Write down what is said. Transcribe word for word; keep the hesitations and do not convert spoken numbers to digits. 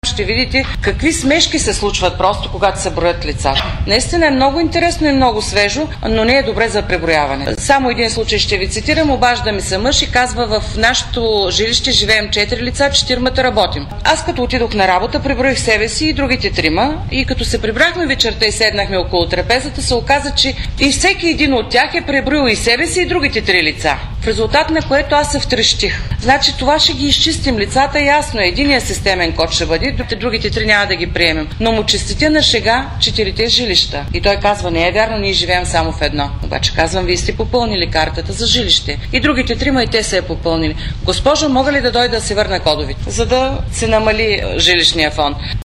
Ще видите какви смешки се случват просто, когато се броят лица. Наистина е много интересно и много свежо, но не е добре за преброяване. Само един случай ще ви цитирам. Обажда ми се мъж и казва: в нашето жилище живеем четири лица, четиримата работим. Аз като отидох на работа, преброих себе си и другите трима, и като се прибрахме вечерта и седнахме около трапезата, се оказа, че и всеки един от тях е преброил и себе си, и другите три лица. В резултат на което аз се втрещих. Значи това ще ги изчистим лицата, ясно е. Единият системен код ще бъде, другите три няма да ги приемем. Но му честите на шега четирите жилища. И той казва: не е вярно, ние живеем само в едно. Обаче казвам: вие сте попълнили картата за жилище. И другите трима и те се е попълнили. Госпожо, мога ли да дойда да се върна кодовите, за да се намали жилищния фонд?